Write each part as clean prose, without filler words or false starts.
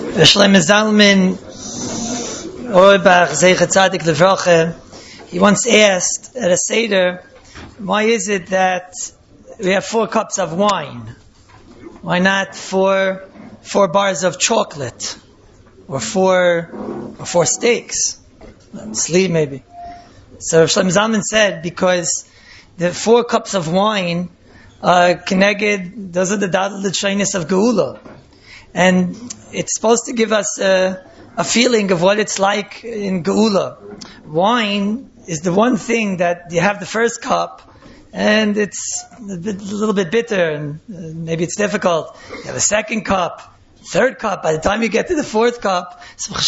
Shlomo Zalman Auerbach, Zecher Tzadik Levracha, he once asked at a Seder, why is it that we have 4 cups of wine? Why not 4 bars of chocolate? Or 4 steaks? Sleep maybe. So Shlomo Zalman said, because the 4 cups of wine are connected, those are the Dadal Shainis of Geula. And it's supposed to give us a feeling of what it's like in Geula. Wine is the one thing that you have the first cup, and it's a little bit bitter, and maybe it's difficult. You have a second cup, third cup. By the time you get to the 4th cup,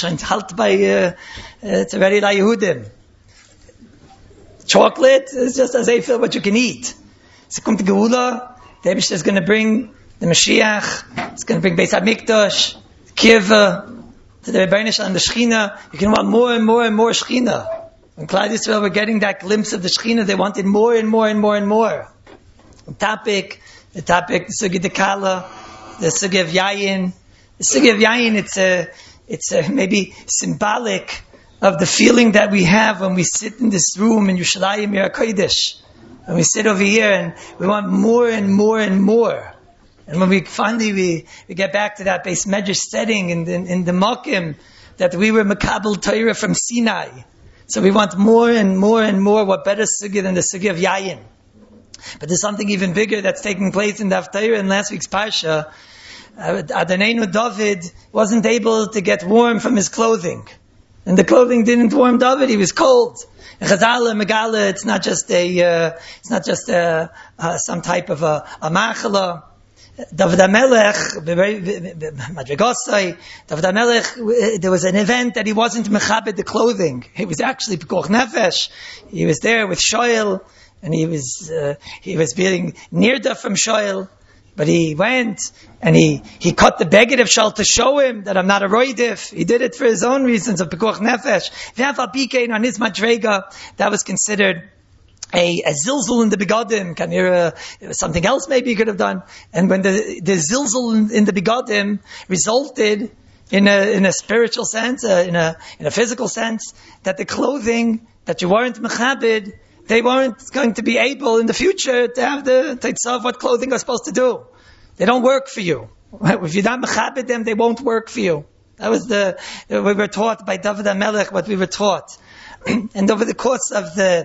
it's already La Yehudim. Chocolate is just as they feel what you can eat. So come to Geula, the Eibishter is going to bring the Mashiach, it's going to bring Beis HaMikdash, Kiva, to the Rebbeinu Shalom, the Shechina. You can want more and more and more Shechina. When Klal Yisrael were getting that glimpse of the Shechina, they wanted more and more and more and more. The topic, the Sugi de Kala, the Sugi of Yayin. The Sugi of Yayin, it's maybe symbolic of the feeling that we have when we sit in this room in Yerushalayim Yer HaKodesh. When we sit over here and we want more and more and more. And when we finally get back to that base medrash setting in the Mokim, that we were Makabel Torah from Sinai. So we want more and more and more. What better sugi than the sugi of Yayin? But there's something even bigger that's taking place in the Haftarah in last week's Parsha. Adonenu David wasn't able to get warm from his clothing. And the clothing didn't warm David, he was cold. And Chazal Megala, it's not just some type of a machala. David HaMelech, there was an event that he wasn't mechabed the clothing. He was actually Pekuach Nefesh. He was there with Shoel, and he was being nirda from Shoel. But he went and he cut the beged of Shaul to show him that I'm not a roidif. He did it for his own reasons of Pekuach Nefesh. V'afal on his madrega, that was considered a zilzul in the begadim. Something else maybe he could have done. And when the zilzul in the begadim resulted in a spiritual sense, in a physical sense, that the clothing that you weren't mechabed, they weren't going to be able in the future to have the teitzah of what clothing are supposed to do. They don't work for you. If you're not mechabed them, they won't work for you. That was we were taught by David HaMelech what we were taught. And over the course of the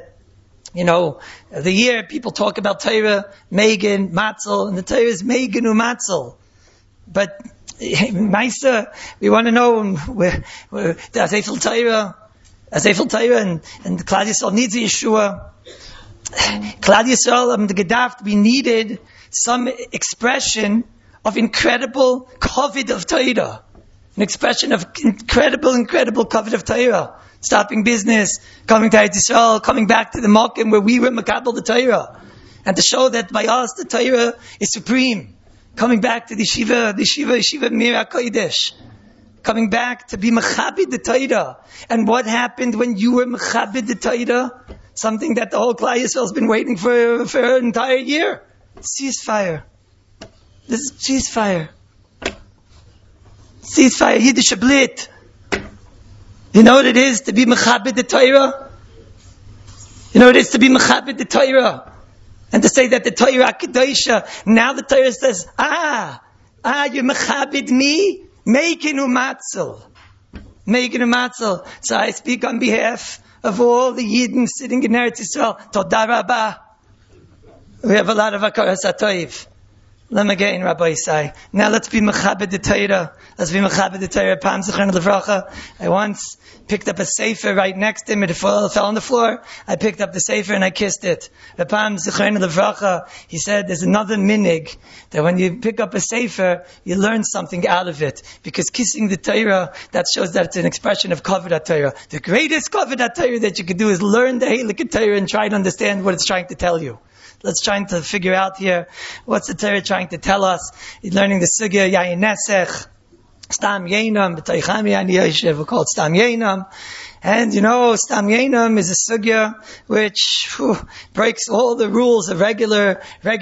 year, people talk about Torah, Megan, Matzel, and the Torah is Megan u Matzel. But, Maisa, we want to know where the Azefel Torah, and Klal Yisrael needs a Yeshua. Klal Yisrael, the Gedaft, we needed some expression of incredible covet of Torah. An expression of incredible covet of Torah. Stopping business, coming to Eretz Yisrael, coming back to the Mokim where we were Makabel the Torah. And to show that by us the Torah is supreme. Coming back to the Yeshiva Mir HaKodesh. Coming back to be Mechabed the Torah. And what happened when you were Mechabed the Torah? Something that the whole Klal Yisrael has been waiting for an entire year. Ceasefire. This is ceasefire. Ceasefire, Yiddish Blit. You know what it is to be Mechabed the Torah? You know what it is to be Mechabed the Torah? And to say that the Torah Kedosha, now the Torah says, you Mechabed me? Meikenu Matzel. Meikenu Matzel. So I speak on behalf of all the Yidden sitting in Eretz Yisrael. Toda Rabbah. We have a lot of Hakaras HaTov. Let me again, Rabbi Isai. Now let's be Mechabed the Torah. Let's be Mechabed the Torah. Pam Zechron Levracha. I once picked up a sefer right next to him. It fell on the floor. I picked up the sefer and I kissed it. Pam Zechron Levracha. He said there's another minig that when you pick up a sefer, you learn something out of it. Because kissing the Torah, that shows that it's an expression of Kavod Torah. The greatest Kavod Torah that you could do is learn the Heilige Torah and try to understand what it's trying to tell you. Let's try to figure out here what's the Torah trying to tell us. He's learning the sugya Yayin Nesech, Stam Yeinam, B'Taycham Yani Yoshev, we call it Stam Yeinam. And Stam Yenam is a sugya which breaks all the rules of regular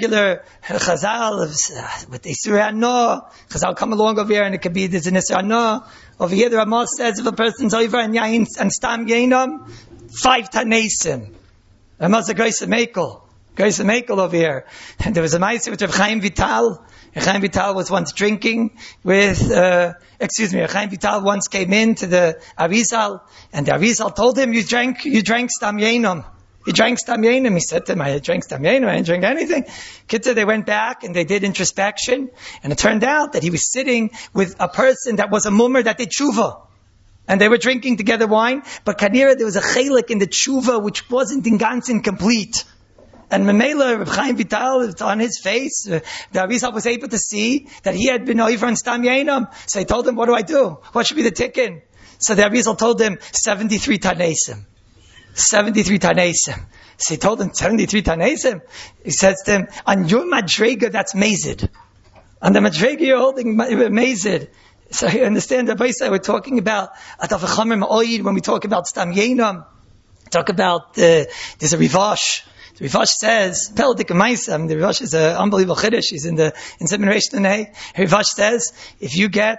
Chazal with Isur Hana. Chazal come along over here and it could be there's an Isur Hana. Over here the Ramah says if a person's over and Yain and Stam Yenam, 5 Tanesim. Ramah's a Grace of Mekel over here. And there was a Ma'aser with Rav Chaim Vital. Rav Chaim Vital was once drinking with, Rav Chaim Vital once came in to the Arizal, and the Arizal told him, you drank Stam Yenam. You drank Stam Yenam. He said to him, I drank Stam Yenam, I didn't drink anything. Kitzur, they went back and they did introspection, and it turned out that he was sitting with a person that was a mummer that did tshuva. And they were drinking together wine, but Kanira, there was a chelik in the tshuva which wasn't in Gansin complete. And Memela, Reb Chaim Vital, on his face, the Arizal was able to see that he had been over on Stam Yenam. So he told him, what do I do? What should be the tikkun? So the Arizal told him, 73 Tanesim. 73 Tanesim. So he told him, 73 Tanesim? He says to him, on your Madrega, that's Mazid. On the Madrega, you're holding Mazid. So you understand, Rabbi Yisrael, we're talking about Ataf Chamer Ma'oid, when we talk about Stam Yenam, talk about, there's a Rivash. The Rivash says, Peldik Maisam, the Rivash is an unbelievable chiddush, he's in Semination Nay. Rivash says, if you get,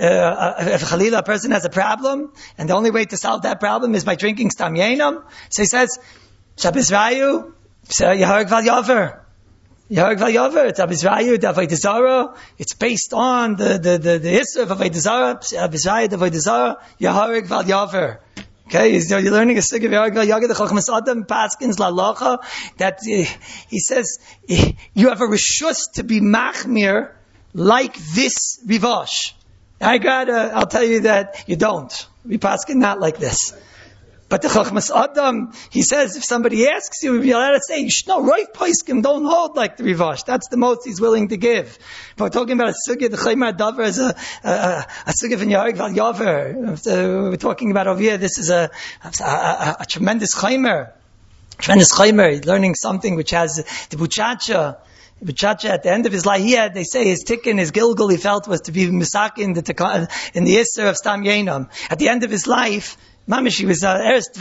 if Khalila, a person has a problem, and the only way to solve that problem is by drinking Stam Yenam, so he says, Shabbos Rayu, Yaharek Val Yaver. Yaharek Val Yaver, it's Shabbos Rayu, the Avodah Zarah, it's based on the Isra of Avodah Zarah, Shabbos Rayu, the Avodah Zarah, Yaharek Val Yaver. Okay, you're learning a sig of Yagad the Chachmas Adam Paskins Lalacha that he says you have a rishus to be machmir like this Rivash. I'll tell you that you don't. We paskin not like this. But the Chachmas Adam, he says, if somebody asks you, you're allowed to say, no, right Paiskim don't hold like the Rivash. That's the most he's willing to give. But we're talking about a sugya, the Chaimar Davar is a sugya from Yaharek Val Yaver. We're talking about over here, this is a tremendous Chaimar. Tremendous Chaimar. He's learning something which has the Buchacha. Buchacha at the end of his life, they say his tikkun, his gilgul, he felt was to be misak in the Isser of Stam Yenam. At the end of his life, Mamish, he was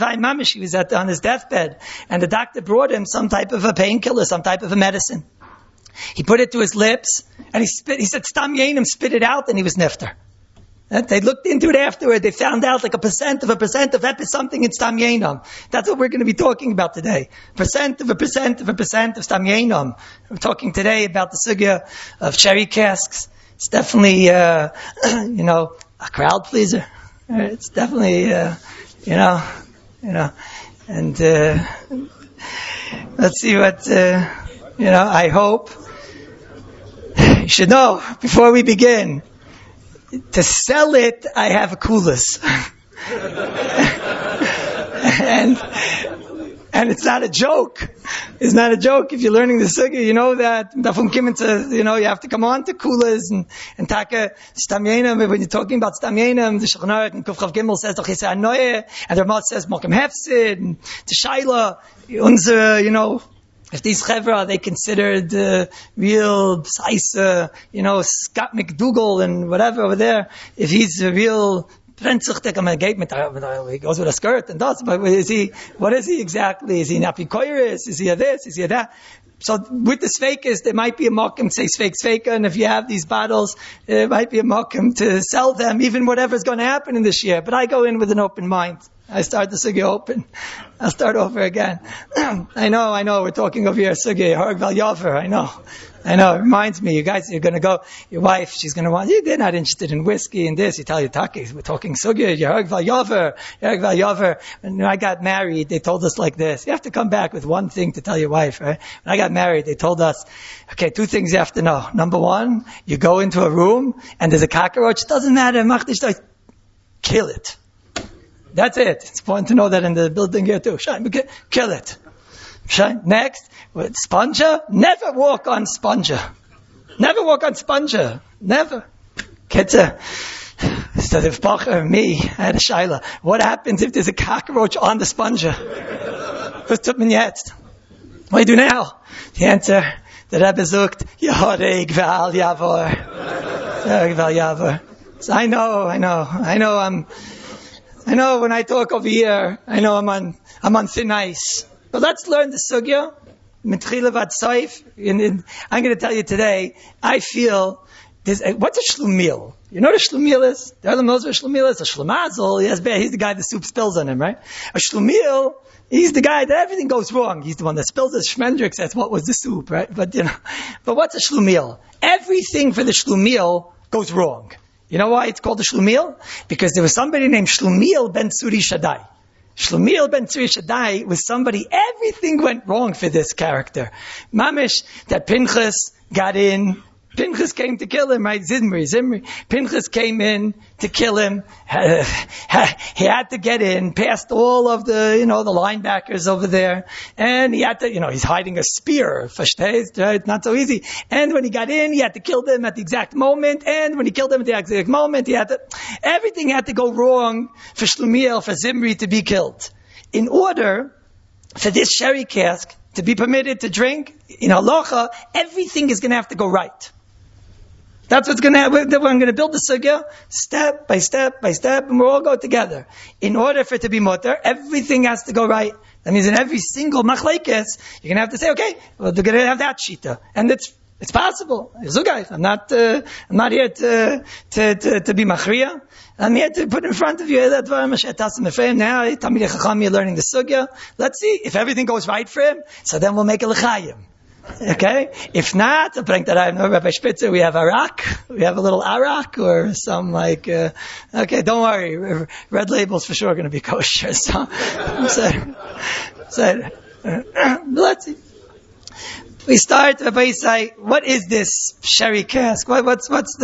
on his deathbed, and the doctor brought him some type of a painkiller, some type of a medicine. He put it to his lips, and he said, Stam Yenam, spit it out, and he was nifter. They looked into it afterward, they found out like a percent of something in Stam Yenam. That's what we're going to be talking about today. Percent of Stam Yenam. We're talking today about the sugya of cherry casks. It's definitely, a crowd pleaser. It's definitely, and let's see what, I hope. You should know, before we begin, to sell it, I have a kulas. And it's not a joke. It's not a joke. If you're learning the sugya, you know that. You have to come on to kulas and taka Stam Yenam. When you're talking about Stam Yenam, the Shulchan Aruch and Kuf Chav Gimel says Doch Yisrael Noye, and the Ramah says Mokem Hefsid, and the Shaila, if these chevra, they considered real Saisa, Scott McDougall and whatever over there, if he's a real he goes with a skirt and does, but what is he exactly? Is he an apikoiris? Is he a this? Is he a that? So with the Sveikas, there might be a mokum to say Sveika, and if you have these bottles, there might be a mokum to sell them, even whatever's going to happen in this year. But I go in with an open mind. I start the sugya open. I'll start over again. I know, we're talking over here, sugya, Yaharek Val Yaver, I know. It reminds me, you guys, you're going to go, your wife, she's going to want, they're not interested in whiskey and this, you tell your takis, we're talking sugya, Yaharek Val Yaver. When I got married, they told us like this, you have to come back with one thing to tell your wife, right? When I got married, they told us, okay, 2 things you have to know. Number 1, you go into a room, and there's a cockroach, doesn't matter, kill it. That's it. It's important to know that in the building here too. Kill it. Next, with sponja, never walk on sponja. Never. Kitzer. So if Bacher, me, I had a shaila. What happens if there's a cockroach on the sponja? Was tut man jetzt? What do you do now? The answer, the Rebbe sucht, Yaharek Val Yaver. So I know I know when I talk over here, I know I'm on thin ice. But let's learn the sugya. I'm going to tell you today, I feel, what's a shlumil? You know what a shlumil is? The other knows what a shlumil is. A shlemazel, he's the guy the soup spills on him, right? A shlumil, he's the guy that everything goes wrong. He's the one that spills the shmendrik, says, what was the soup, right? But what's a shlumil? Everything for the shlumil goes wrong. You know why it's called a shlumil? Because there was somebody named Shlumiel ben Tzuri Shaddai. Shlumiel ben Tzuri Shaddai was somebody, everything went wrong for this character. Mamish, that Pinchas got in, Pinchas came to kill him, right? Zimri. Pinchas came in to kill him. He had to get in, past all of the, the linebackers over there. And he had to, he's hiding a spear. Verstehst, right? Not so easy. And when he got in, he had to kill them at the exact moment. And when he killed them at the exact moment, everything had to go wrong for Shlumiel, for Zimri to be killed. In order for this sherry cask to be permitted to drink, in halacha, everything is going to have to go right. That's what's going to happen. We're going to build the sugya step by step by step, and we'll all go together. In order for it to be mutter, everything has to go right. That means in every single machlekes, you're going to have to say, okay, well, they're going to have that shita, and it's possible. Zugay, I'm not here to be machriya. I'm here to put in front of you that now Talmidei Chacham, you're learning the sugya. Let's see if everything goes right for him. So then we'll make a l'chaim. Okay? If not, Rabbi Spitzer, we have arak. We have a little arak or some okay, don't worry. Red Label's for sure going to be kosher. So let's see. We start, Rabbi Yisai, what is this sherry cask? What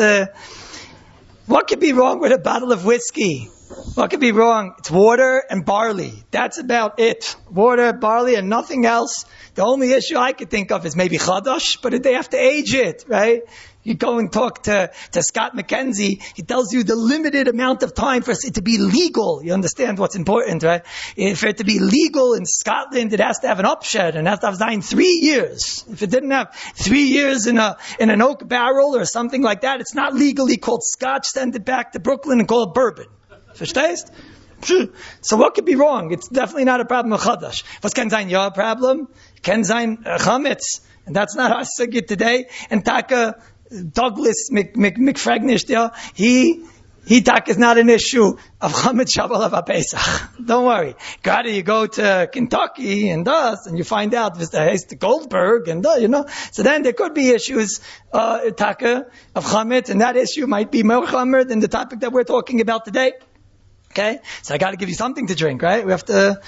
could be wrong with a bottle of whiskey? What could be wrong? It's water and barley. That's about it. Water, barley, and nothing else. The only issue I could think of is maybe chadash, but they have to age it, right? You go and talk to Scott McKenzie, he tells you the limited amount of time for it to be legal. You understand what's important, right? For it to be legal in Scotland, it has to have an upshed, and it has to have 3 years. If it didn't have 3 years in an oak barrel or something like that, it's not legally called Scotch. Send it back to Brooklyn and call it bourbon. Verstehst? So what could be wrong? It's definitely not a problem with chadash. Was kann sein your problem? Can sein chametz, and that's not our sugya today. And Taka Douglas McFregnish, he Taka is not an issue of chametz shabbal of Pesach. Don't worry. Gotta you go to Kentucky and you find out it's the Goldberg and So then there could be issues Taka of chametz, and that issue might be more chamer than the topic that we're talking about today. Okay? So I gotta give you something to drink, right? We have to,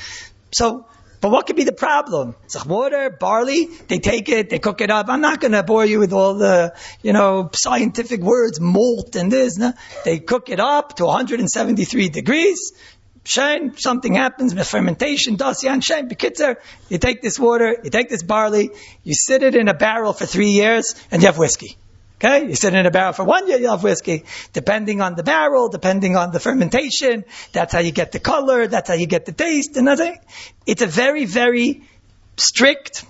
but what could be the problem? It's water, barley, they take it, they cook it up. I'm not gonna bore you with all the, scientific words, malt and this, no? They cook it up to 173 degrees. Shame, something happens, fermentation, dasyan, shame. Bekitzer, you take this water, you take this barley, you sit it in a barrel for 3 years, and you have whiskey. Okay, you sit in a barrel for 1 year, you have whiskey. Depending on the barrel, depending on the fermentation, that's how you get the color, that's how you get the taste, and that's it. It's a very, very strict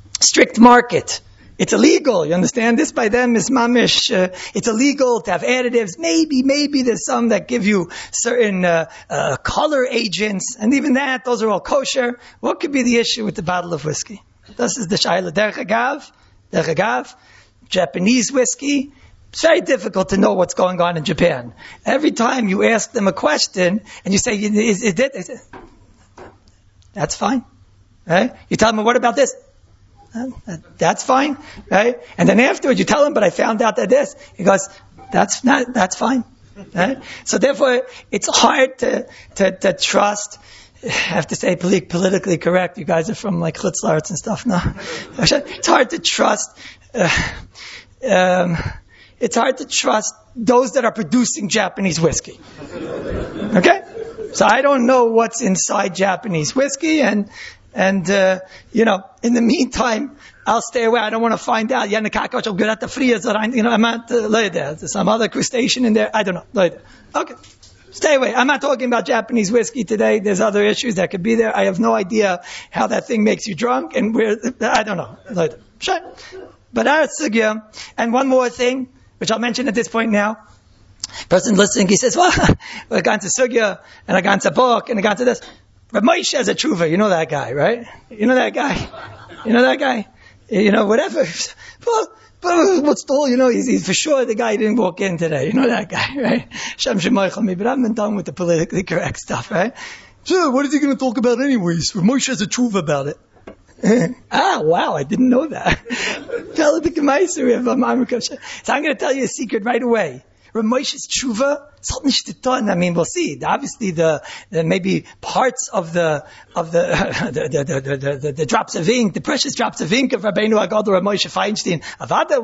market. It's illegal. You understand? This by them is mamish. It's illegal to have additives. Maybe there's some that give you certain color agents, and even that, those are all kosher. What could be the issue with the bottle of whiskey? This is the shayla. Derech agav. Japanese whiskey, it's very difficult to know what's going on in Japan. Every time you ask them a question and you say, is it? They say, that's fine. Right? You tell them, what about this? That's fine. Right? And then afterwards you tell him, but I found out that this. He goes, that's fine. Right? So therefore, it's hard to trust. I have to say politically correct. You guys are from like Chutzlaritz and stuff. No, it's hard to trust. It's hard to trust those that are producing Japanese whiskey. Okay? So I don't know what's inside Japanese whiskey, and in the meantime, I'll stay away. I don't want to find out. I'm not, there's some other crustacean in there. I don't know. Okay. Stay away. I'm not talking about Japanese whiskey today. There's other issues that could be there. I have no idea how that thing makes you drunk, and I don't know. Sure. But our sugya, and one more thing, which I'll mention at this point now. Person listening, he says, well, I got into Sugya, and I got into book, and I got into this. But Moshe has a tshuva. You know that guy, right? You know that guy? Whatever. But what's the whole, he's for sure the guy didn't walk in today. You know that guy, right? Shem Shemaychel me, but I haven't been done with the politically correct stuff, right? So, what is he going to talk about anyways? Moshe has a tshuva about it. Wow, I didn't know that. Tell it to Gemaiser of Amrikosha. So I'm going to tell you a secret right away. Rav Moshe's tshuva, we'll see. Obviously, the maybe parts of the drops of ink, the precious drops of ink of Rabbeinu Agad or Rav Moshe Feinstein, Avada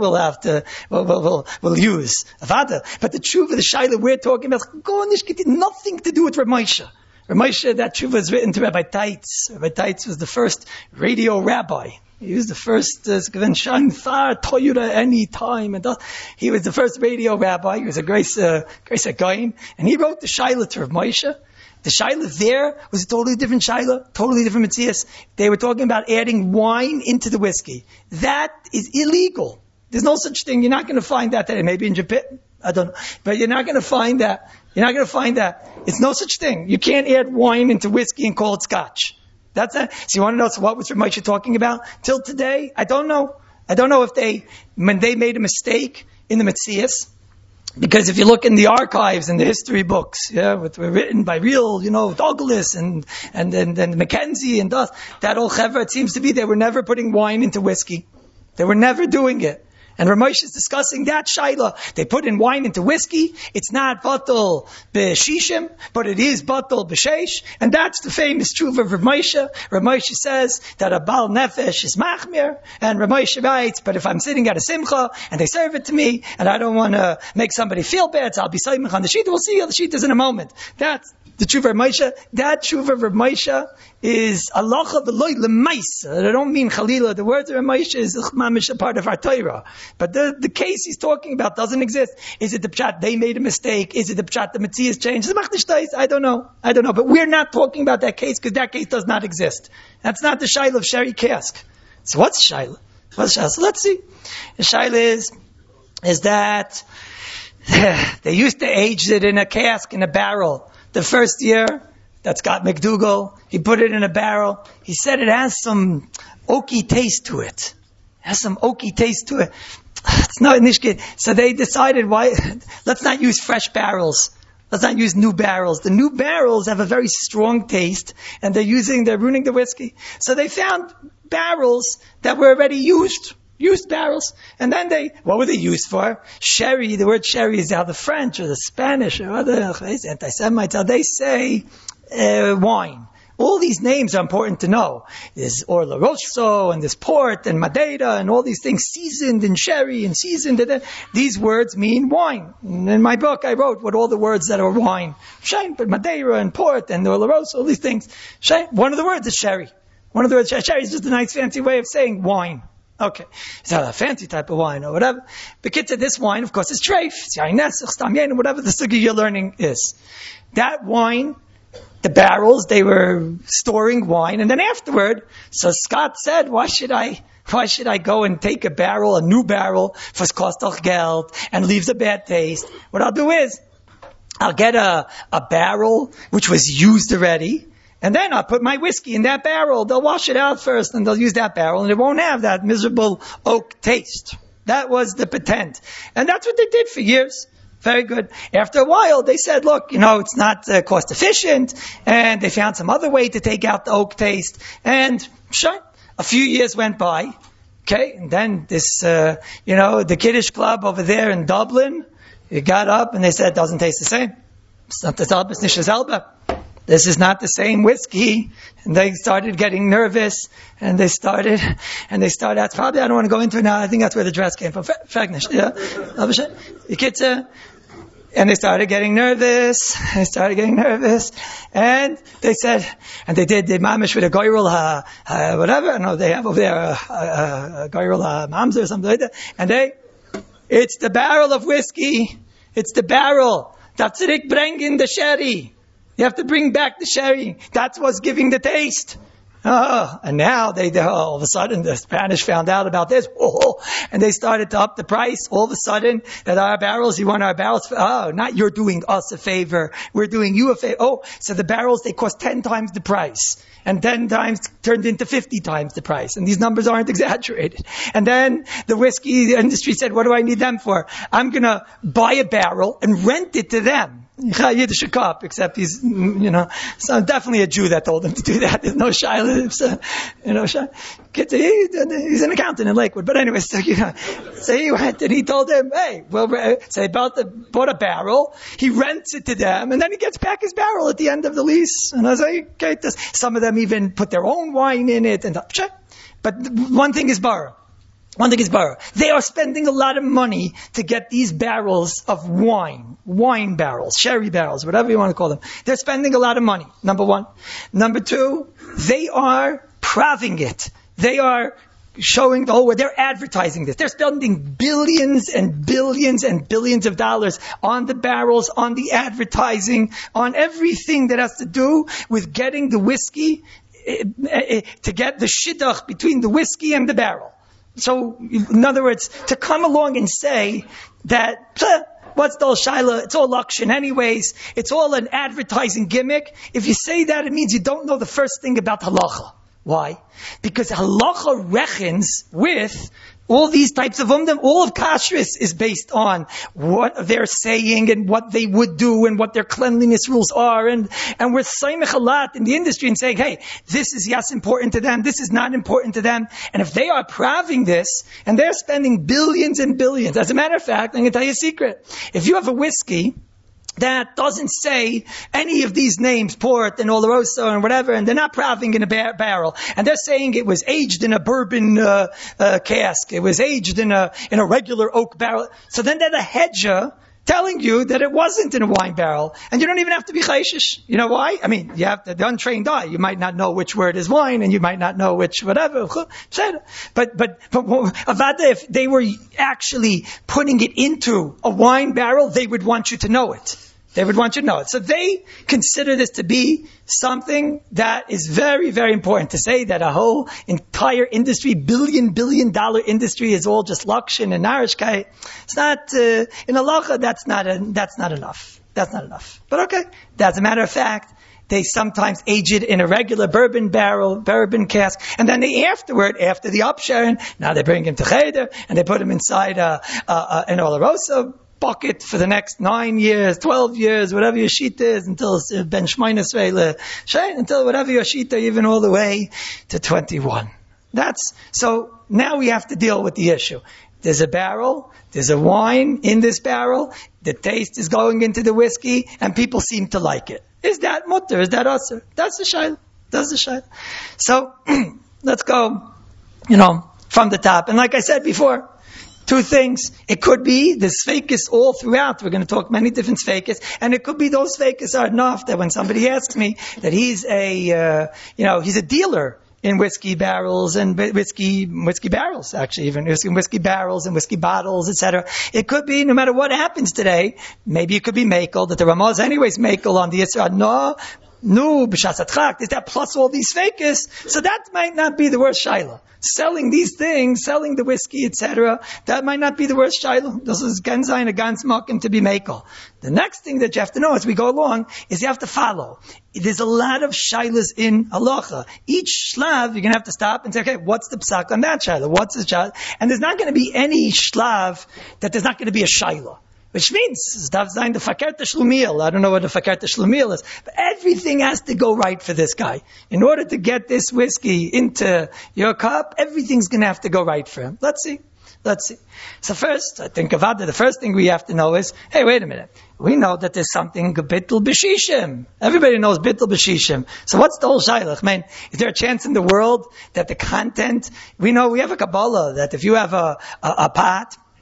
will use Avada. But the tshuva, the shaila we're talking about, nothing to do with Rav Moshe. Rav Moshe, that tshuva is written to Rabbi Teitz. Rabbi Teitz was the first radio rabbi. He was the first Toyura any time, and he was the first radio rabbi. He was a Grace Gain, and he wrote the Shaila to Rav Moshe. The Shaila there was a totally different Shaila, totally different Metzias. They were talking about adding wine into the whiskey. That is illegal. There's no such thing. You're not going to find that today. Maybe in Japan, I don't know, but you're not going to find that. You're not going to find that. It's no such thing. You can't add wine into whiskey and call it scotch. That's it. So you want to know what was Rav Moshe talking about? Till today, I don't know. I don't know if when they made a mistake in the Metzias, because if you look in the archives and the history books, which were written by real, Douglas and then Mackenzie and that old chevra, it seems to be they were never putting wine into whiskey. They were never doing it. And Rav Moshe is discussing that shaila. They put in wine into whiskey. It's not batal b'shishim, but it is batal b'sheish. And that's the famous tshuva of Rav Moshe. Rav Moshe says that a bal nefesh is machmir. And Rav Moshe writes, but if I'm sitting at a simcha and they serve it to me and I don't want to make somebody feel bad, so I'll be saimich on the sheet. We'll see how the sheet is in a moment. That's the tshuva of Rav Moshe. That tshuva of Rav Moshe is alacha v'loy l'maisa. I don't mean chalila. The words of Rav Moshe is mamish a part of our Torah. But the case he's talking about doesn't exist. Is it the pshat they made a mistake? Is it the pshat the Metzias changed? I don't know. But we're not talking about that case because that case does not exist. That's not the shaila of Sherry Cask. So what's shaila? So let's see. The shaila is that they used to age it in a cask, in a barrel. The first year, that's Scott McDougall, he put it in a barrel. He said it has some oaky taste to it. It's not nishkid. So they decided, let's not use fresh barrels. Let's not use new barrels. The new barrels have a very strong taste, and they're ruining the whiskey. So they found barrels that were already used barrels. And then what were they used for? Sherry, the word sherry is how the French or the Spanish or other anti-Semites, how they say wine. All these names are important to know. There's Oloroso, and there's port, and Madeira, and all these things, seasoned in sherry, and seasoned in... These words mean wine. And in my book, I wrote what all the words that are wine. But Madeira, and port, and Oloroso, all these things. One of the words is sherry. Sherry is just a nice fancy way of saying wine. Okay. It's not a fancy type of wine or whatever. But this wine, of course, is treif. It's yain nesach, stam yain, whatever the sugi you're learning is. That wine... The barrels, they were storing wine, and then afterward, so Scott said, why should I go and take a new barrel, for kostet geld, and leave the bad taste? What I'll do is, I'll get a barrel, which was used already, and then I'll put my whiskey in that barrel. They'll wash it out first, and they'll use that barrel, and it won't have that miserable oak taste. That was the patent. And that's what they did for years. Very good. After a while, they said, look, it's not cost efficient, and they found some other way to take out the oak taste. And a few years went by, okay, and then this, the Kiddush Club over there in Dublin, it got up and they said, it doesn't taste the same. It's not the Zalba, it's nicht Zalba. This is not the same whiskey. And they started getting nervous, and they started, that's probably, I don't want to go into it now, I think that's where the dress came from. Fragnish, yeah. And they started getting nervous, and they said, and they did the mamish with a goyrel, whatever, I know they have over there a goyrel mamzer or something like that, and it's the barrel of whiskey, it's the barrel, that's bring in the sherry. You have to bring back the sherry. That's what's giving the taste. Oh, and now all of a sudden the Spanish found out about this, and they started to up the price. All of a sudden, that our barrels, you want our barrels? Oh, not you're doing us a favor, we're doing you a favor. Oh, so the barrels, they cost 10 times the price, and 10 times turned into 50 times the price, and these numbers aren't exaggerated. And then the whiskey industry said, what do I need them for? I'm gonna buy a barrel and rent it to them. Yiddish cup, except he's, so definitely a Jew that told him to do that. There's no Shiloh, he's an accountant in Lakewood. But anyway, so he went and he told him, hey, so they bought a barrel, he rents it to them, and then he gets back his barrel at the end of the lease. And I was like, okay, some of them even put their own wine in it. But one thing is bara. They are spending a lot of money to get these barrels of wine barrels, sherry barrels, whatever you want to call them. They're spending a lot of money, number one. Number two, they are praving it. They are showing the whole world. They're advertising this. They're spending billions and billions and billions of dollars on the barrels, on the advertising, on everything that has to do with getting the whiskey, to get the shidduch between the whiskey and the barrel. So, in other words, to come along and say that, what's the Shaila? It's all lakshin anyways. It's all an advertising gimmick. If you say that, it means you don't know the first thing about halacha. Why? Because halacha reckons with all these types of umdam. All of kashrus is based on what they're saying and what they would do and what their cleanliness rules are. And we're saimech a lot in the industry and saying, hey, this is yes important to them, this is not important to them. And if they are praving this and they're spending billions and billions, as a matter of fact, I'm going to tell you a secret. If you have a whiskey that doesn't say any of these names, port and Oloroso and whatever, and they're not praving in a barrel, and they're saying it was aged in a bourbon cask, it was aged in a regular oak barrel. So then they're the hedger telling you that it wasn't in a wine barrel, and you don't even have to be chayshish. You know why? I mean, you have the untrained eye. You might not know which word is wine, and you might not know which whatever. But avada, if they were actually putting it into a wine barrel, they would want you to know it. They would want you to know it. So they consider this to be something that is very, very important. To say that a whole entire industry, billion dollar industry, is all just lakshin and narishkeit. It's not, in halacha, that's not enough. That's not enough. But okay, as a matter of fact, they sometimes age it in a regular bourbon barrel, bourbon cask, and then after the upsharing, now they bring him to cheder, and they put him inside an Oloroso bucket for the next 9 years, 12 years, whatever your shita is, until Ben Shmoynes Veile, until whatever your shita, even all the way to 21. So now we have to deal with the issue. There's a barrel, there's a wine in this barrel, the taste is going into the whiskey, and people seem to like it. Is that mutter? Is that usher? That's the shayla. So, let's go, from the top. And like I said before, two things. It could be the sfeikis all throughout. We're going to talk many different sfeikis. And it could be those sfeikis are enough that when somebody asks me that he's he's a dealer in whiskey barrels and whiskey barrels, actually, even whiskey barrels and whiskey bottles, etc. It could be, no matter what happens today, maybe it could be Mekel, that the Ramah is anyways Mekel on the Yisra. No, b'shasatchak, is that plus all these fakers? So that might not be the worst shaila. Selling these things, selling the whiskey, etc., that might not be the worst shaila. This is genzayin a gans makim to be mekel. The next thing that you have to know as we go along is you have to follow. There's a lot of shailas in halacha. Each shlav, you're going to have to stop and say, okay, what's the psak on that shaila? What's the shaila? And there's not going to be any shlav that there's not going to be a shaila. Which means, the fakert shlumil. I don't know what the fakert shlumil is. But everything has to go right for this guy. In order to get this whiskey into your cup, everything's going to have to go right for him. Let's see. So first, I think the first thing we have to know is, hey, wait a minute. We know that there's something bittul b'shishim. Everybody knows bittul b'shishim. So what's the whole shailach? Man, is there a chance in the world that the content, we know we have a Kabbalah that if you have a pot,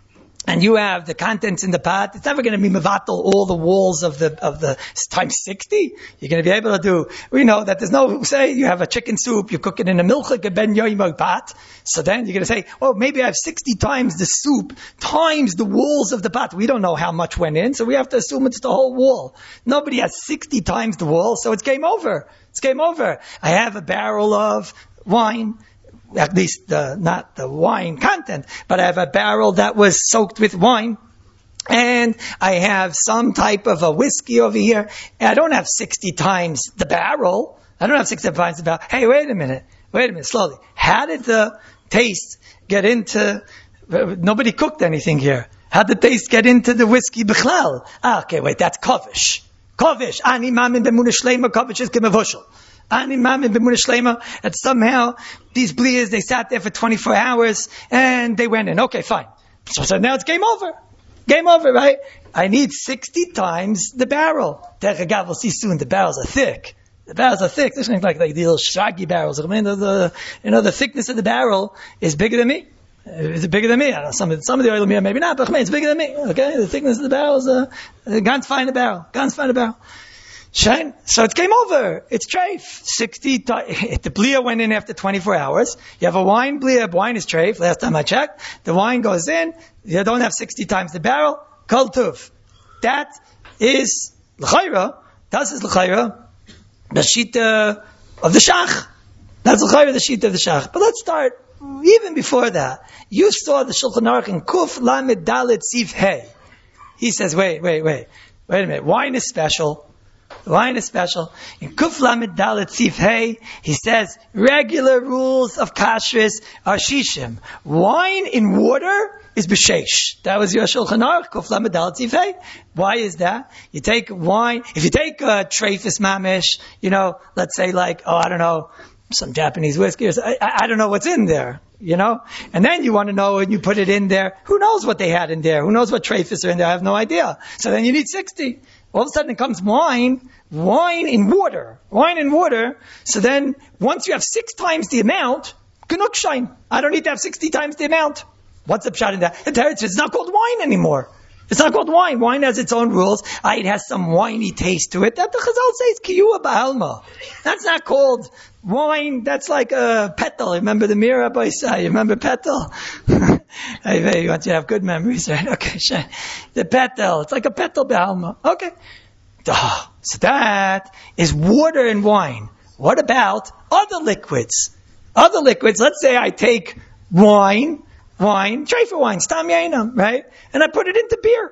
and you have the contents in the pot, it's never going to be mevatel all the walls of the times 60. You're going to be able to do, we know that there's no, say you have a chicken soup, you cook it in a milchik, a ben yoimo pot. So then you're going to say, oh, maybe I have 60 times the soup times the walls of the pot. We don't know how much went in, so we have to assume it's the whole wall. Nobody has 60 times the wall, so it's game over. It's game over. I have a barrel of wine. At least not the wine content, but I have a barrel that was soaked with wine, and I have some type of a whiskey over here, and I don't have 60 times the barrel. I don't have 60 times the barrel. Hey, wait a minute, slowly. How did the taste get into, nobody cooked anything here. How did the taste get into the whiskey bichlal? Okay, wait, that's kovish. Kovish. Ani mamin b'munah shleima, kovish is kemevushel. And somehow these blias, they sat there for 24 hours and they went in. Okay, fine. So now it's game over. Game over, right? I need 60 times the barrel. We'll see soon, the barrels are thick. The barrels are thick. This is like the little shaggy barrels. The thickness of the barrel is bigger than me. Is it bigger than me? I don't know, some of the oil here maybe not, but it's bigger than me. Okay? The thickness of the barrel is, ganz find a barrel. Ganz find a barrel. Shine. So it's game over. It's treif. 60 times. The blia went in after 24 hours. You have a wine blia. Wine is treif. Last time I checked. The wine goes in. You don't have 60 times the barrel. Kol tuv. That is l'chayra. Das is l'chayra. The shita of the shach. That's l'chayra, the shita of the shach. But let's start even before that. You saw the Shulchan Aruch in Kuf Lamed Dalet Sif Hey. He says, wait a minute. Wine is special. Wine is special. In Kuf Lamed Dalet Sif Hey, he says, regular rules of kashrus are shishim. Wine in water is b'sheish. That was your Shulchan Aruch, Kuf Lamed Dalet Sif Hey. Why is that? You take wine, if you take treifus mamish, let's say some Japanese whiskey, I don't know what's in there, and then you want to know when you put it in there, who knows what they had in there? Who knows what treifus are in there? I have no idea. So then you need 60. All of a sudden it comes wine in water. So then, once you have 6 times the amount, genug shine. I don't need to have 60 times the amount. What's the pshat in that? It's not called wine anymore. It's not called wine. Wine has its own rules. It has some winey taste to it. That the Chazal says kiyua ba'alma. That's not called wine. That's like a petal. Remember the Mira by Sai? You remember petal? You want to have good memories, right? Okay, sure. The petal. It's like a petal ba'alma. Okay. So that is water and wine. What about other liquids? Let's say I take wine, treifa wine, stam yainam, right? And I put it into beer.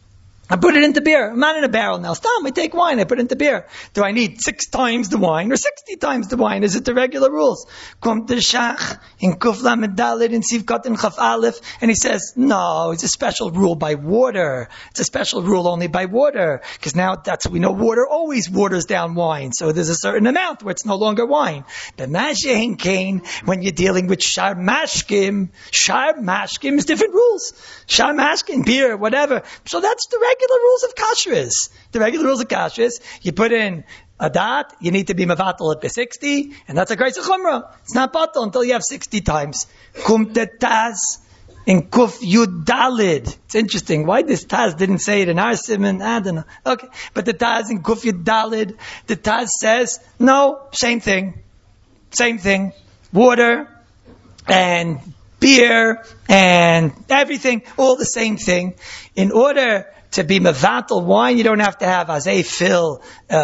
I'm not in a barrel now. Stam, I take wine, I put it into beer. Do I need 6 times the wine or 60 times the wine? Is it the regular rules? Kom the shach in Kuf Lamed Dalet in Sivkat and Chaf Aleph, and he says, no, it's a special rule by water. It's a special rule only by water. Because now we know water always waters down wine. So there's a certain amount where it's no longer wine. But Mashein Kain, when you're dealing with Shar Mashkim is different rules. Shar Mashkim, beer, whatever. So that's the regular rules of kashrus. The regular rules of kashrus, you put in a dot, you need to be mevatel at the 60, and that's a grace of chumrah. It's not batal until you have 60 times. Kum taz in kuf yud dalid. It's interesting. Why this taz didn't say it in our simon? I don't know. Okay. But the taz in kuf yud dalid, the taz says, no, same thing. Water and beer and everything, all the same thing. In order to be mevatel wine, you don't have to have azay fill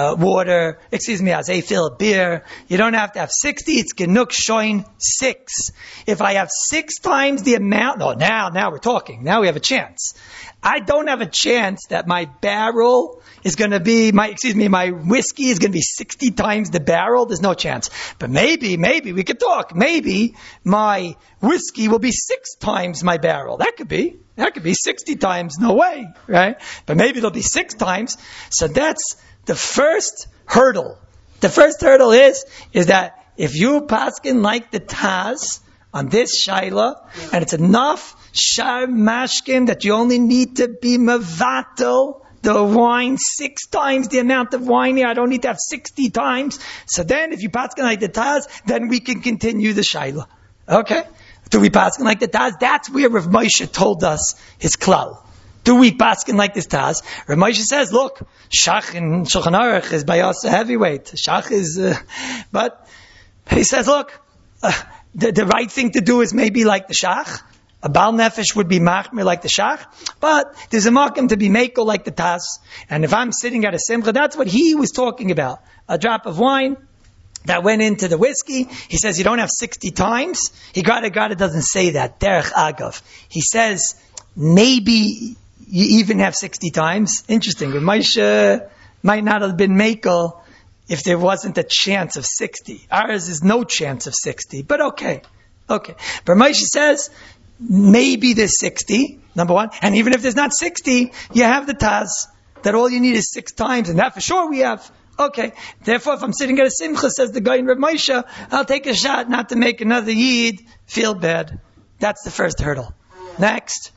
azay fill beer. You don't have to have 60. It's genuk shoin 6. If I have 6 times the amount, now we're talking. Now we have a chance. I don't have a chance that my barrel is going to be, my whiskey is going to be 60 times the barrel. There's no chance. But maybe we could talk. Maybe my whiskey will be 6 times my barrel. That could be 60 times. No way, right? But maybe it'll be 6 times. So that's the first hurdle. The first hurdle is that if you paskin like the Taz on this shaila, and it's enough shar mashkim that you only need to be mevatel the wine 6 times the amount of wine here. I don't need to have 60 times. So then if you paskin like the Taz, then we can continue the shaila. Okay? Do we paskin like the Taz? That's where Rav Moshe told us his klal. Do we paskin like this Taz? Rav Moshe says, look, Shach in Shulchan Aruch is by us a heavyweight. Shach is, but he says, look, the right thing to do is maybe like the Shach. A Baal Nefesh would be machmir like the Shach, but there's a makom to be mekel like the Taz. And if I'm sitting at a simcha, that's what he was talking about. A drop of wine that went into the whiskey. He says you don't have 60 times. He got it doesn't say that. Derech Agav. He says maybe you even have 60 times. Interesting. Moshe might not have been mekel if there wasn't a chance of 60. Ours is no chance of 60, but okay. But Moshe says, maybe there's 60, number one. And even if there's not 60, you have the Taz, that all you need is 6 times, and that for sure we have. Okay. Therefore, if I'm sitting at a simcha, says the guy in Rav Moshe, I'll take a shot not to make another Yid feel bad. That's the first hurdle. Next.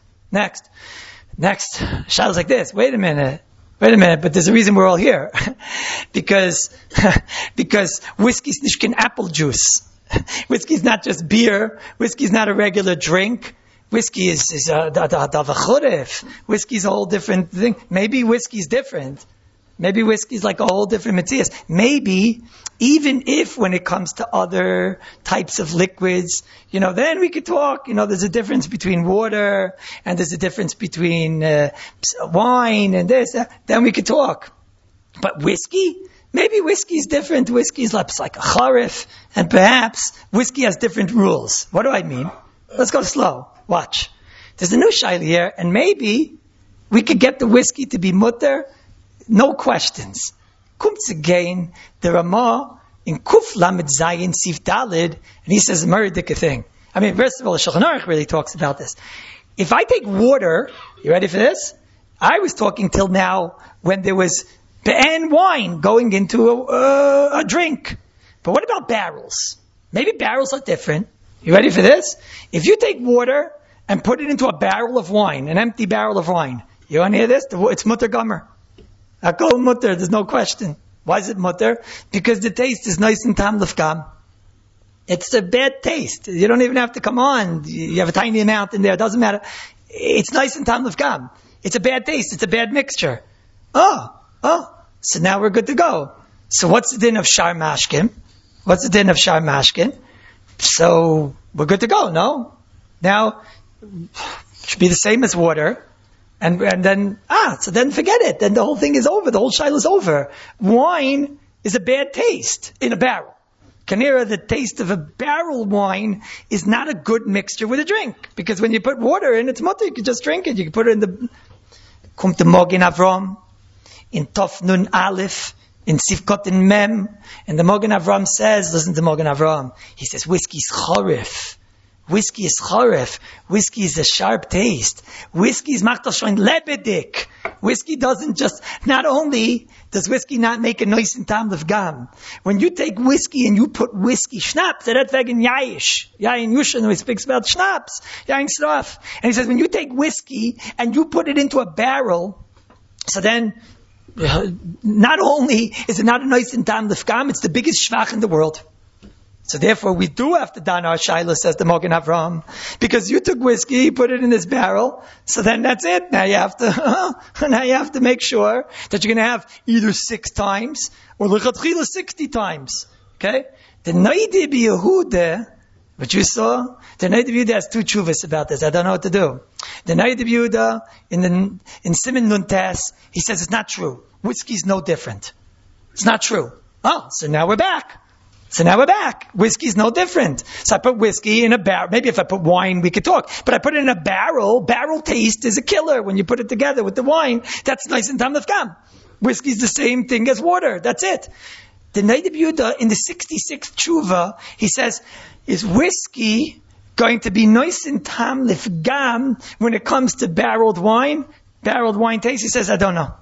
Shadow's like this. Wait a minute, but there's a reason we're all here. because whiskey's nishkin apple juice. Whiskey's not just beer. Whiskey's not a regular drink. Whiskey is davachurif. Whiskey's a whole different thing. Maybe whiskey's different. Maybe whiskey's like a whole different material. Maybe, even if when it comes to other types of liquids, then we could talk, there's a difference between water, and there's a difference between wine and this, then we could talk. But whiskey? Maybe whiskey's different. Whiskey's like a charif, and perhaps whiskey has different rules. What do I mean? Let's go slow. Watch. There's a new shaila here, and maybe we could get the whiskey to be mutter. No questions. Comes again the Ramah in Kuf Lamed Zayin Sif Dalid, and he says a murdik thing. I mean, first of all, the Shulchan Aruch really talks about this. If I take water, you ready for this? I was talking till now when there was be'en wine going into a drink. But what about barrels? Maybe barrels are different. You ready for this? If you take water and put it into a barrel of wine, an empty barrel of wine, you want to hear this? It's mutter gomer. Akol mutter, there's no question. Why is it mutter? Because the taste is nice and tam lefkam. It's a bad taste. You don't even have to come on. You have a tiny amount in there. It doesn't matter. It's nice and tam lefkam. It's a bad taste. It's a bad mixture. Oh. So now we're good to go. So what's the din of shar mashkin? So we're good to go, no? Now, it should be the same as water. And then, so then forget it. Then the whole thing is over. The whole shaila is over. Wine is a bad taste in a barrel. Kanira, the taste of a barrel wine is not a good mixture with a drink. Because when you put water in, it's mutter. You can just drink it. You can put it in the... Kommt der Mogen Avram, in Tov Nun Aleph, in Sivkot in Mem. And the Mogen Avram says, listen to Mogen Avram. He says, whiskey is chorif. Whiskey is chorif. Whiskey is a sharp taste. Whiskey is machtal shoin lebedik. Whiskey doesn't just, not only does whiskey not make a noise in tam gam. When you take whiskey and you put whiskey, schnapps, that wegen yayish. Yayin Yushan, he speaks about schnapps, yayin stuff. And he says, when you take whiskey and you put it into a barrel, so then, not only is it not a noise in tam gam, it's the biggest shvach in the world. So therefore, we do have to don our shaila, says the Mogen Avram, because you took whiskey, put it in this barrel, so then that's it. Now you have to make sure that you're going to have either 6 times or lechatchila 60 times. Okay? The Noida B'Yehuda, what you saw, the Noida B'Yehuda has 2 tshuvas about this. I don't know what to do. The Noida B'Yehuda in Siman Nun Tes, he says it's not true. Whiskey's no different. It's not true. Oh, so now we're back. Whiskey's no different. So I put whiskey in a barrel. Maybe if I put wine, we could talk. But I put it in a barrel. Barrel taste is a killer when you put it together with the wine. That's nice and tam lefkam. Whiskey's the same thing as water. That's it. The Noida B'Yehuda in the 66th tshuva, he says, is whiskey going to be nice and tam lefkam when it comes to barreled wine? Barreled wine taste? He says, I don't know.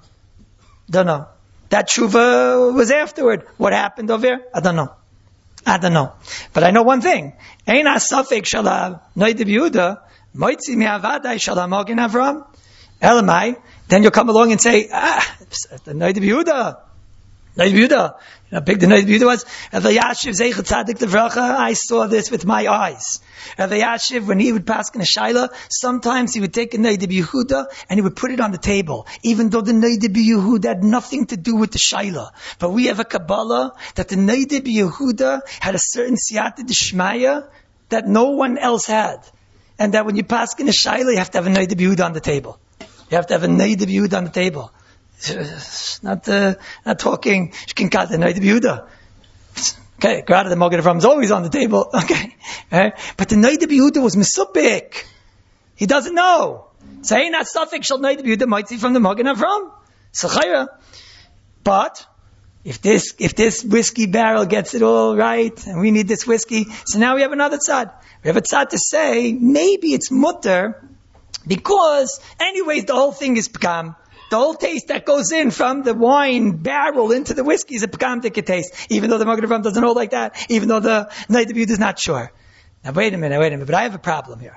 That tshuva was afterward. What happened over here? I don't know. But I know one thing. Ein ha-safek shala Noida B'Yehuda moitzi mi'avadai shala Mogen Avram. Elamai. Then you'll come along and say, the Noida B'Yehuda, Noda Yehuda. How big the Noda Yehuda was? Rav Yashiv Zeichet Tzadik Levracha, I saw this with my eyes. Rav Yashiv, when he would pass in a Shaila, sometimes he would take a Noda Yehuda and he would put it on the table, even though the Noda Yehuda had nothing to do with the Shaila. But we have a Kabbalah that the Noda Yehuda had a certain Siyata D'Shmaya that no one else had. And that when you pass in a Shaila, you have to have a Noda Yehuda on the table. You have to have a Noda Yehuda on the table. Not talking Shkinkat and Noda Yehuda. Okay, Grada the Magen Avraham is always on the table. Okay, but the Noda Yehuda was Mesupik. He doesn't know. So ain't that suffix shall Noda Yehuda might see from the Magen Avraham. Sechayra. But if this whiskey barrel gets it all right, and we need this whiskey, so now we have another tzad. We have a tzad to say maybe it's mutter because anyways the whole thing is pekam. The whole taste that goes in from the wine barrel into the whiskey is a pekamdik taste, even though the Magen Avraham doesn't hold like that, even though the Noda Yehuda is not sure. Now wait a minute, but I have a problem here.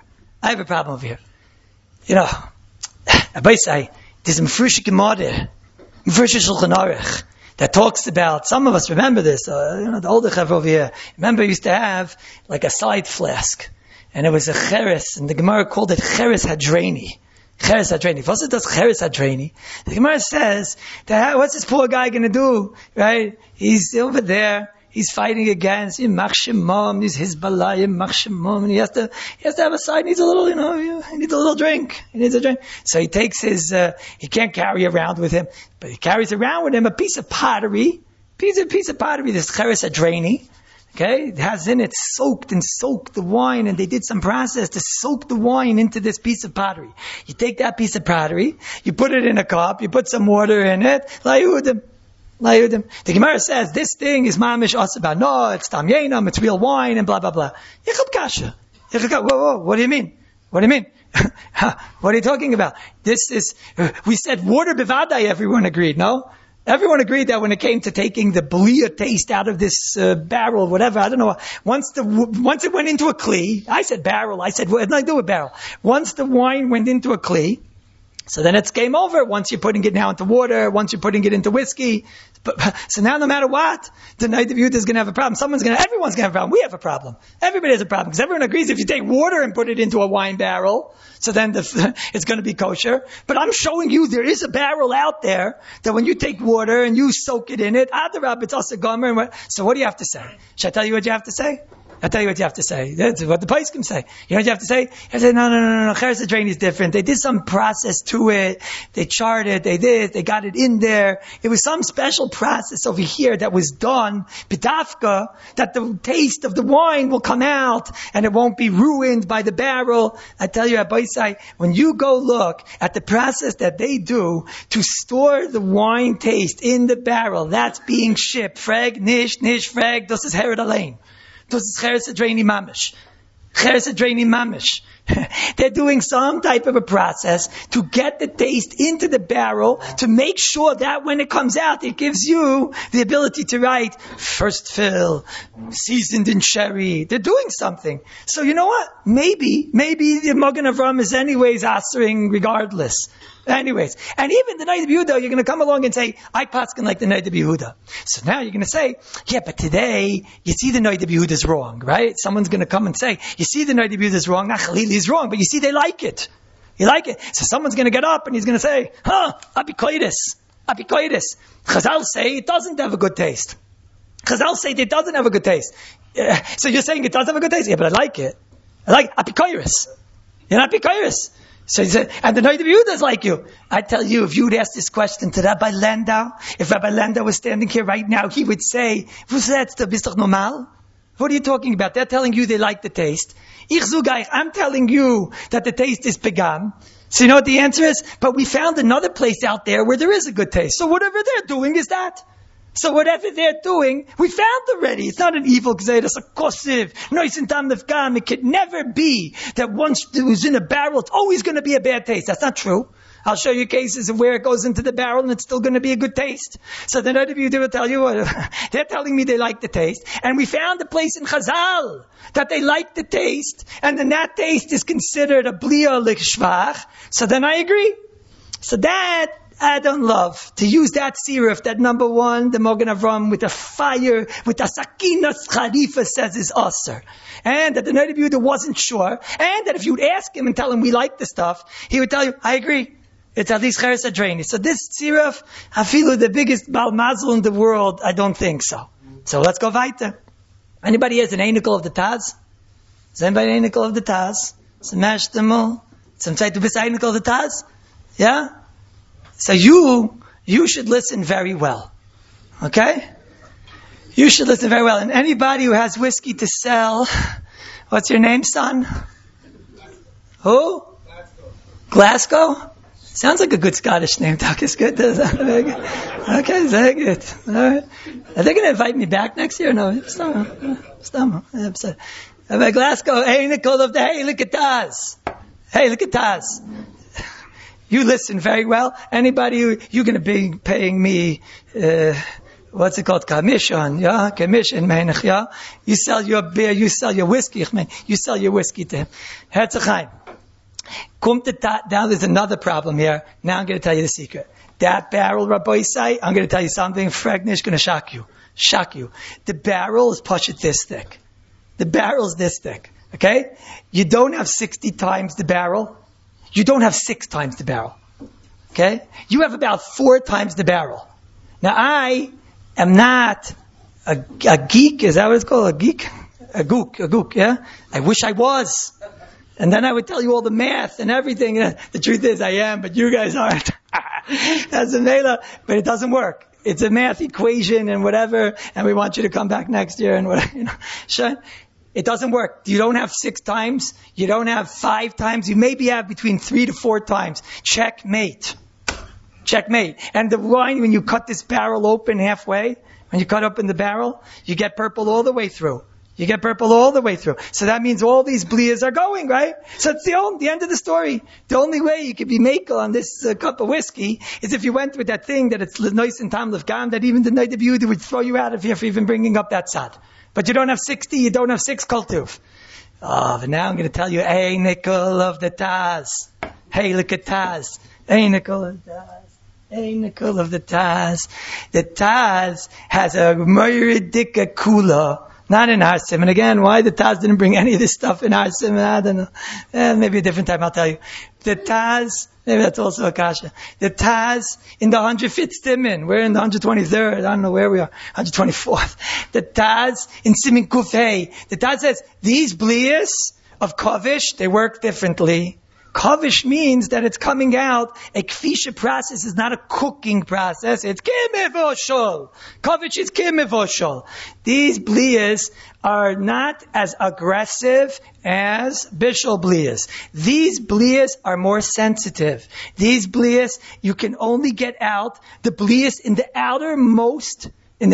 You know, there's a Mefurish Gemara, Mefurish Shulchan Aruch, that talks about, some of us remember this, the older chaver over here, remember used to have like a side flask, and it was a cheres, and the Gemara called it cheres hadreni. Cheres hadreni. First it does cheres hadreni. The Gemara says that what's this poor guy going to do? Right? He's over there. He's fighting against Machshemam. He's Hezbollah. Machshemam. And he has to have a side. He needs a little, he needs a little drink. He needs a drink. So he takes his. He can't carry around with him, but he carries around with him a piece of pottery. Piece of pottery. This cheres hadreni. Okay, it has in it soaked the wine, and they did some process to soak the wine into this piece of pottery. You take that piece of pottery, you put it in a cup, you put some water in it, layudim. The Gemara says this thing is mamish asaba. No, it's tam yenam, it's real wine, and blah blah blah. Yichub kasha. Whoa, what do you mean? What are you talking about? This is, we said water bivadai, everyone agreed, no? Everyone agreed that when it came to taking the blia taste out of this barrel, whatever, I don't know. Once it went into a kli, I said barrel. I said, what did I do with barrel? Once the wine went into a kli, so then it's game over. Once you're putting it now into water, once you're putting it into whiskey. So now no matter what, the Noda Yehuda is going to have a problem. Everyone's going to have a problem. We have a problem. Everybody has a problem. Because everyone agrees if you take water and put it into a wine barrel, so then it's going to be kosher. But I'm showing you there is a barrel out there that when you take water and you soak it in it, adarab, it's also gomer. So what do you have to say? Should I tell you what you have to say? I'll tell you what you have to say. That's what the Poskim say. You know what you have to say? You have to say, no. Cheres hadreni is different. They did some process to it. They charred it. They got it in there. It was some special process over here that was done, pitafka, that the taste of the wine will come out and it won't be ruined by the barrel. I tell you, Abaisai, when you go look at the process that they do to store the wine taste in the barrel, that's being shipped. Frag, nish, frag, das is Herod Alain. This is cheres hadreni mamish. Cheres hadreni mamish. They're doing some type of a process to get the taste into the barrel to make sure that when it comes out, it gives you the ability to write first fill, seasoned in sherry. They're doing something. So you know what? Maybe the Magen Avraham is anyways answering regardless. Anyways, and even the Noda Yehuda, you're going to come along and say, I paskin like the Noda Yehuda. So now you're going to say, yeah, but today, you see the Noda Yehuda is wrong, right? Someone's going to come and say, you see the Noda Yehuda is wrong, not Chalili is wrong, but you see they like it. You like it. So someone's going to get up and he's going to say, apikoidis. Chazal say it doesn't have a good taste. Chazal say it doesn't have a good taste. So you're saying it does have a good taste? Yeah, but I like it. I like apikoiris. You're not apikoiris. So he said, and the Noda Yehuda is like you. I tell you, if you would ask this question to Rabbi Landau, if Rabbi Landau was standing here right now, he would say, bist doch normal? What are you talking about? They're telling you they like the taste. I'm telling you that the taste is pegam. So you know what the answer is? But we found another place out there where there is a good taste. So whatever they're doing is that. So whatever they're doing, we found already. It's not an evil gzeira. It's a kosiv. It could never be that once it was in a barrel, it's always going to be a bad taste. That's not true. I'll show you cases of where it goes into the barrel and it's still going to be a good taste. So the Noda Yehuda will tell you, they're telling me they like the taste. And we found a place in Chazal that they like the taste. And then that taste is considered a blia l'shvach. So then I agree. So that I don't love to use that siruf, that number one, the Mogen Avram, with the fire, with the sakinas charifa says is aser. And that the Noda B'Yehuda wasn't sure. And that if you'd ask him and tell him we like the stuff, he would tell you, I agree. It's at least cheres adreni. So this siruf, hafilu, the biggest bal mazel in the world, I don't think so. So let's go weiter. Anybody has an einikel of the Taz? Is anybody an einikel of the Taz? Some mashtemol? Some zeit to be einikel of the Taz? Yeah? So you should listen very well. Okay? You should listen very well. And anybody who has whiskey to sell, what's your name, son? Who? Glasgow? Sounds like a good Scottish name, Doc. It's good. Okay, very good. All right. Are they going to invite me back next year? No. Glasgow, hey, Nicole of the hey, look at Taz. Hey, look at Taz. You listen very well. Anybody you're going to be paying me, what's it called? Commission, yeah? Commission, meinach, yeah? You sell your beer, you sell your whiskey, you sell your whiskey to him. Herzachayim. Now there's another problem here. Now I'm going to tell you the secret. That barrel, Rabbi Isai, I'm going to tell you something. Fregnish going to shock you. The barrel is pushed this thick. The barrel is this thick. Okay? You don't have 60 times the barrel. You don't have 6 times the barrel. Okay? You have about 4 times the barrel. Now I am not a geek. Is that what it's called? A geek? A gook, yeah? I wish I was. And then I would tell you all the math and everything. The truth is I am, but you guys aren't. That's a mela, but it doesn't work. It's a math equation and whatever, and we want you to come back next year and whatever. Sure. It doesn't work. You don't have 6 times. You don't have 5 times. You maybe have between 3 to 4 times. Checkmate. And the wine, when you cut this barrel open halfway, when you cut open the barrel, you get purple all the way through. So that means all these blias are going, right? So it's the end of the story. The only way you could be makel on this cup of whiskey is if you went with that thing that it's nice and tam lefgam, that even the Noda B'Yehuda would throw you out of here for even bringing up that sad. But you don't have 60, you don't have 6 kultuf. Oh, but now I'm going to tell you, hey, nickel of the Taz. Hey, look at Taz. Hey, nickel of the Taz. Hey, nickel of the Taz. The Taz has a Moiridika Kula. Not in Harsim. And again, why the Taz didn't bring any of this stuff in Harsim, I don't know. Maybe a different time I'll tell you. The Taz, maybe that's also a kasha. The Taz in the 105th Siman. We're in the 123rd. I don't know where we are. 124th. The Taz in Siman Kufay. The Taz says, these blias of Kavish, they work differently. Kavish means that it's coming out. A kfisha process is not a cooking process. It's kimevoshol. Kavish is kimevoshol. These blias are not as aggressive as bishul blias. These blias are more sensitive. These blias, you can only get out the blias in the innermost,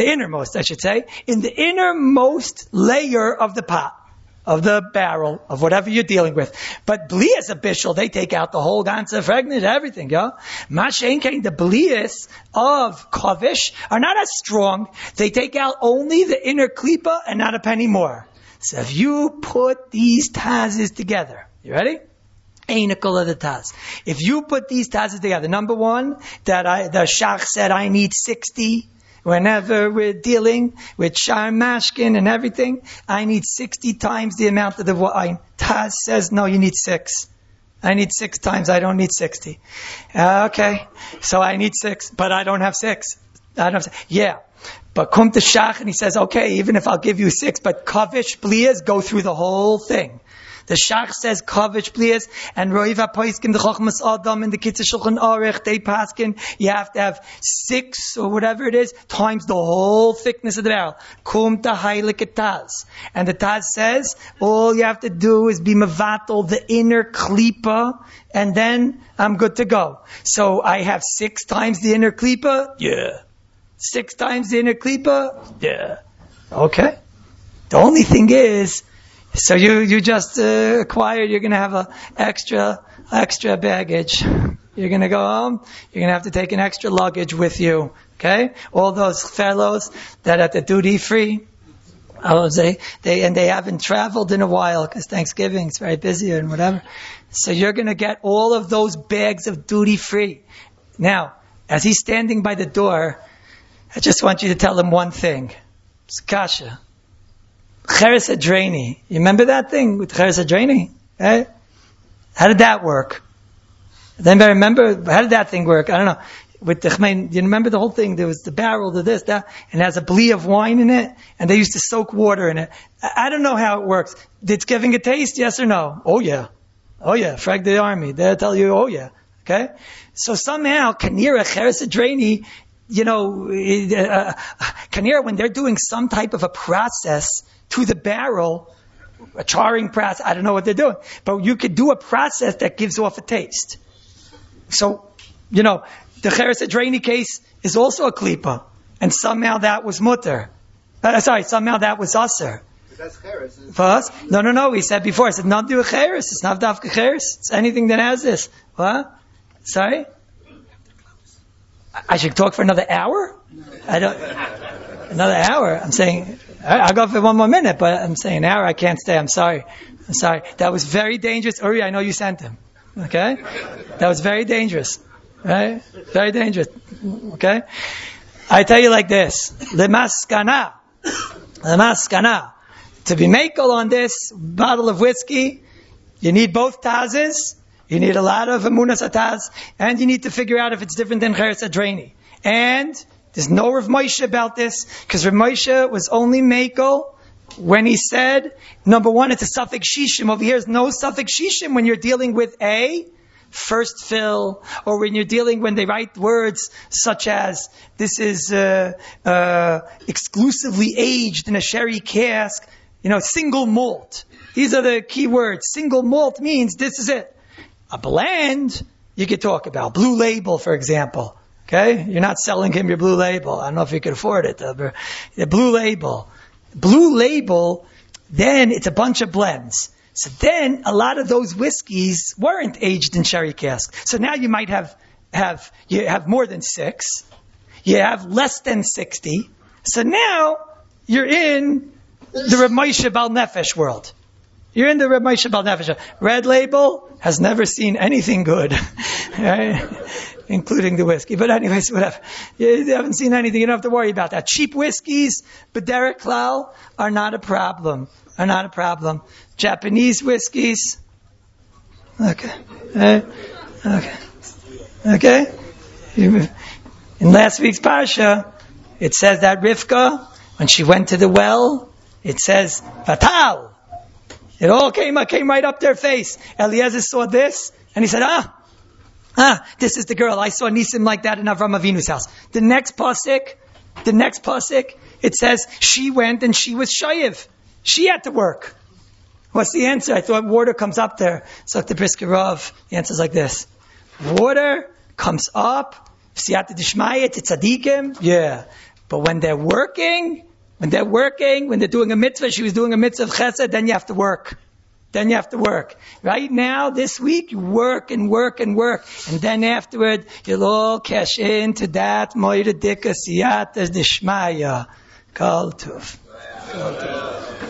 in the innermost layer of the pot. Of the barrel, of whatever you're dealing with. But blias a bishul, they take out the whole ganze fragment, everything, yeah? The blias of kavish are not as strong. They take out only the inner klipa and not a penny more. So if you put these tazes together, you ready? Einikel of the taz. If you put these tazes together, number one, the shach said I need 60. Whenever we're dealing with Shar Mashkin and everything, I need 60 times the amount of the wine. Taz says, no, you need 6. I need 6 times, I don't need 60. Okay, so I need 6, but I don't have 6. Yeah, but come to Shach and he says, okay, even if I'll give you 6, but Kavish Blias go through the whole thing. The Shach says Kavish Blias, and Roiva Poiskin, the Chochmas Adam, and the Kitzur Shulchan Aruch, they paskin, you have to have 6, or whatever it is, times the whole thickness of the barrel. Kum ta Heilige Taz. And the Taz says, all you have to do is be mevatel, the inner klipa, and then I'm good to go. So I have 6 times the inner klipa? Yeah. 6 times the inner klipa? Yeah. Okay. The only thing is, so you just acquired, you're going to have a extra baggage. You're going to go home, you're going to have to take an extra luggage with you. Okay? All those fellows that at the duty free, they haven't traveled in a while because Thanksgiving is very busy and whatever. So you're going to get all of those bags of duty free. Now, as he's standing by the door, I just want you to tell him one thing. It's kasha. Cheres Adreni. You remember that thing with Cheres Adreni? Eh? How did that work? Does anybody remember? How did that thing work? I don't know. With the chmein, you remember the whole thing? There was the barrel, the this, that, and it has a bli of wine in it, and they used to soak water in it. I don't know how it works. It's giving a taste, yes or no? Oh yeah. Oh yeah. Frag the army. They'll tell you, oh yeah. Okay? So somehow, Kanira, Cheres Adreni, Kanira, when they're doing some type of a process to the barrel, a charring process, I don't know what they're doing, but you could do a process that gives off a taste. So, the Cheres Adreni case is also a klipa, and somehow that was mutter. Somehow that was aser. That's cheres. For us? No. We said before. I said not do a cheres. It's not dafka cheres. It's anything that has this. What? Sorry? I should talk for another hour? Another hour? I'm saying, I'll go for one more minute, but I'm saying an hour I can't stay. I'm sorry. That was very dangerous. Uri, I know you sent him. Okay? That was very dangerous. Right? Very dangerous. Okay? I tell you like this. Lemaskana. To be makel on this bottle of whiskey, you need both tazes. You need a lot of emunas ataz, and you need to figure out if it's different than Cheres Adreni. And there's no Rav Moshe about this, because Rav Moshe was only makel when he said, number one, it's a suffix shishim. Over here is no suffix shishim when you're dealing with a first fill, or when you're dealing when they write words such as this is exclusively aged in a sherry cask, single malt. These are the key words. Single malt means this is it. A blend, you could talk about. Blue Label, for example. Okay? You're not selling him your Blue Label. I don't know if you could afford it. The Blue Label. Blue Label, then it's a bunch of blends. So then a lot of those whiskeys weren't aged in sherry cask. So now you might have more than 6. You have less than 60. So now you're in the Reb Moshe Bal Nefesh world. You're in the Reb Moshe Bal Nefesh. Red Label has never seen anything good, right? Including the whiskey. But anyways, whatever. You haven't seen anything. You don't have to worry about that. Cheap whiskeys, Bederek Klal, are not a problem. Japanese whiskeys. Okay. In last week's parsha, it says that Rivka, when she went to the well, it says, Vatal. It all came right up their face. Eliezer saw this, and he said, this is the girl. I saw Nisim like that in Avram Avinu's house. The next pasuk, it says, she went and she was shayiv. She had to work. What's the answer? I thought water comes up there. So the Brisker Rav, the answer is like this. Water comes up, Siyata Dishmaya, Tzadikim, yeah. But when they're working, when they're doing a mitzvah, she was doing a mitzvah of chesed, then you have to work. Right now, this week, you work. And then afterward, you'll all cash into that Moira Dika Siyata Dishmaya. Kol Tov.